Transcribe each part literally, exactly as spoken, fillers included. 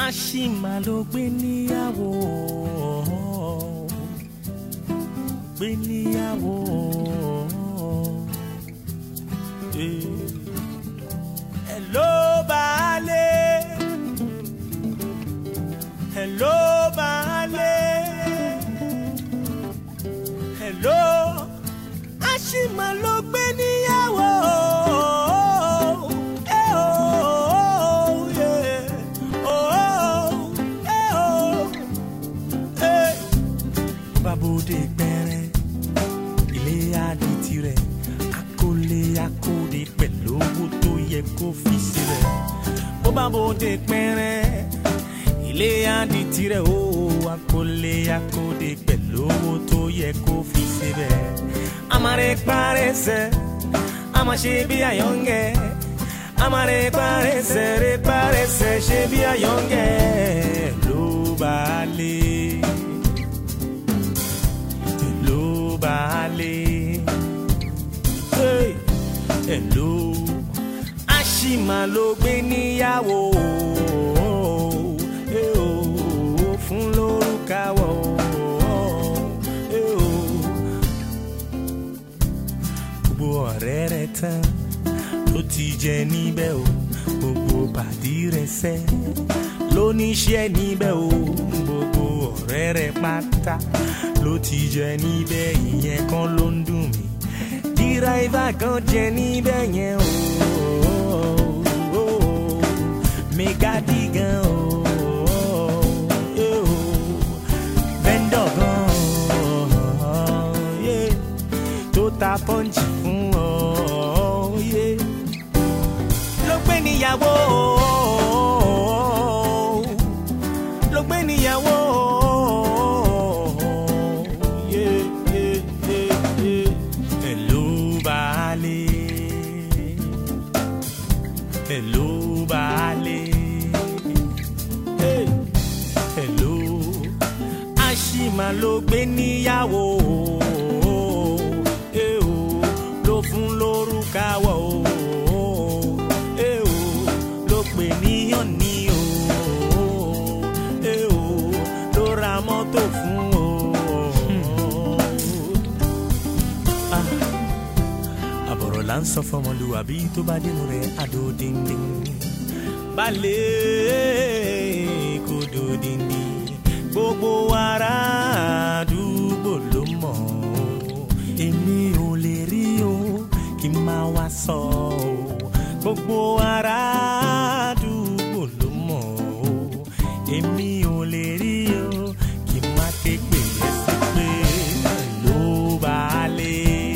Àṣìmà ló gbé níyàwó, gbé níyàwó. Hello baálé, hello baálé, hello. Àṣìmà ló gbé níyàwó. Bàbòdè pẹrẹ ilé adé tirẹ̀, akólé akóde pẹ̀lú owó tó yẹ kó fi sílẹ̀. Ó bàbòdè pẹrẹ ilé adé tirẹ̀, ó akólé akóde pẹ̀lú owó tó yẹ kó fi sílẹ̀. Amare parece, ama ṣe bí àyọ̀ǹgẹ̀. Amare parece, re parece ṣe bí àyọ̀ǹgẹ̀. Ló baálé. Baálé, hey, hello. Àṣìmà ló gbé níyàwó, hey, oh, fún lórúkàwọ̀, hey, oh. Gbogbo ọ̀rẹ́ rẹ̀ tán ló ti jẹ níbẹ̀ o, gbogbo pàdí rẹ̀ sẹ́ ló níṣẹ́ níbẹ̀ o, gbogbo ọ̀rẹ́ rẹ̀ pátá ló ti jẹ níbẹ̀, ìyẹn kan ló ń dùn mí. Díráìvà kan jẹ níbẹ̀ yẹn o, mẹ́gàdí gan o, vendor gan tó ta pọ́ǹchì fún ọ ló gbé níyàwó, ló gbé níyàwó. Hello baálé, hey, hello. Àṣìmà ló gbé níyàwó, hey, oh, ló fún lórúkàwọ̀, hey, oh, ló pè níyàn ní o, hey, oh, ló ra mọ́tò fún o. Ah. Àbọ̀rọ̀ là ń sọ fọmọlúwàbí tó bá dénú rẹ̀ àdó díndín. Balẹ̀ kò dó díndín. Gbogbo ará àdúgbò ló mọ̀. Èmi ò lè rí o kí n máa wá sọ o. Gbogbo ará àdúgbò ló mọ̀ o. Èmi ò lè rí o kí n má ké pè é sí pé ló baálé.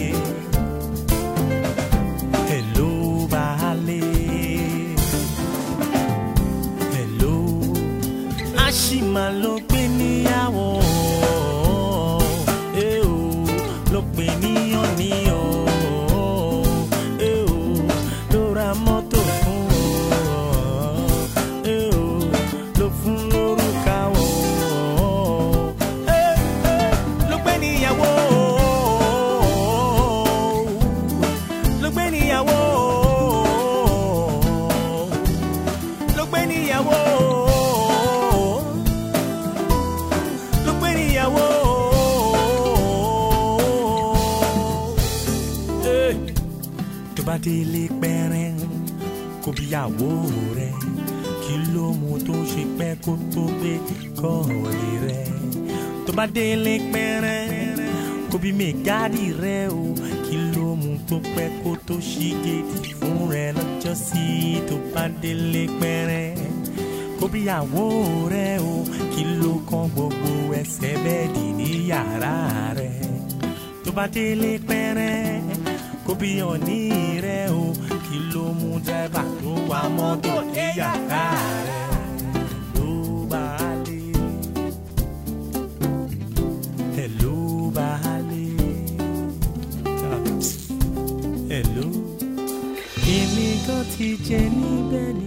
Àṣìmà ló gbé níyàwó, eh o, ló pè níyàn ní o, eh o, ló ra mọ́tò fún o, eh o, ló fún lórúkàwọ̀, eh eh, ló gbé níyàwó, ló gbé níyàwó, ló gbé níyàwó. Tó bá délé pẹ́rẹ́ kó bíyàwó rẹ̀, kí ló mú tó ṣe pẹ́ kó tó gbé kọ́ọ̀lì rẹ̀. Tó bá délé pẹ́rẹ́ kó bí mẹ́gàdì rẹ̀ o, kí ló mú tó pẹ́ kó tó ṣí géètì fún rẹ̀ lọ́jọ́ sí. Tó bá délé pẹ́rẹ́ kó bíyàwó rẹ̀ o, kí ló kan gbogbo ẹsẹ̀ bẹ́ẹ̀dì ní yàrá rẹ̀. Tó bá délé pẹ́rẹ́ kó bí ọ̀ní rẹ̀ o, kí ló mú dẹ́bà tó wà mọ́tò ní yàrá rẹ̀. Ló baálé, hello baálé, hello. Èmi kan ti jẹ níbẹ̀